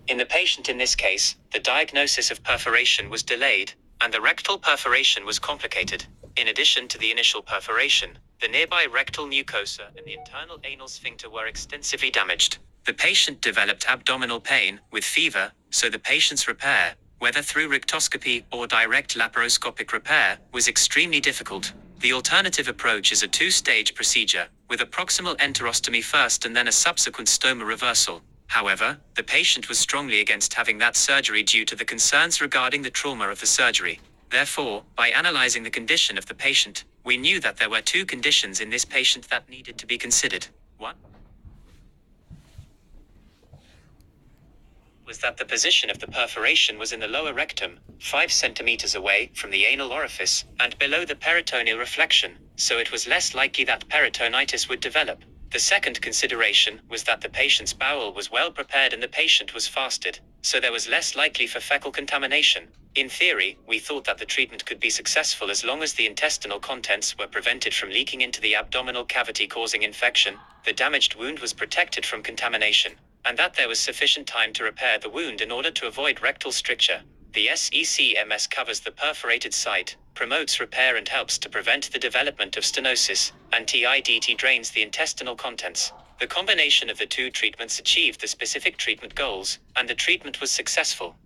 In the patient in this case, the diagnosis of perforation was delayed, and the rectal perforation was complicated. In addition to the initial perforation, the nearby rectal mucosa and the internal anal sphincter were extensively damaged. The patient developed abdominal pain with fever, so the patient's repair, whether through rectoscopy or direct laparoscopic repair, was extremely difficult. The alternative approach is a two-stage procedure, with a proximal enterostomy first and then a subsequent stoma reversal. However, the patient was strongly against having that surgery due to the concerns regarding the trauma of the surgery. Therefore, by analyzing the condition of the patient, we knew that there were two conditions in this patient that needed to be considered. One was that the position of the perforation was in the lower rectum, 5 centimeters away from the anal orifice, and below the peritoneal reflection, so it was less likely that peritonitis would develop. The second consideration was that the patient's bowel was well prepared and the patient was fasted, so there was less likely for fecal contamination. In theory, we thought that the treatment could be successful as long as the intestinal contents were prevented from leaking into the abdominal cavity causing infection, the damaged wound was protected from contamination, and that there was sufficient time to repair the wound in order to avoid rectal stricture. The SECMS covers the perforated site, promotes repair and helps to prevent the development of stenosis, and TIDT drains the intestinal contents. The combination of the two treatments achieved the specific treatment goals, and the treatment was successful.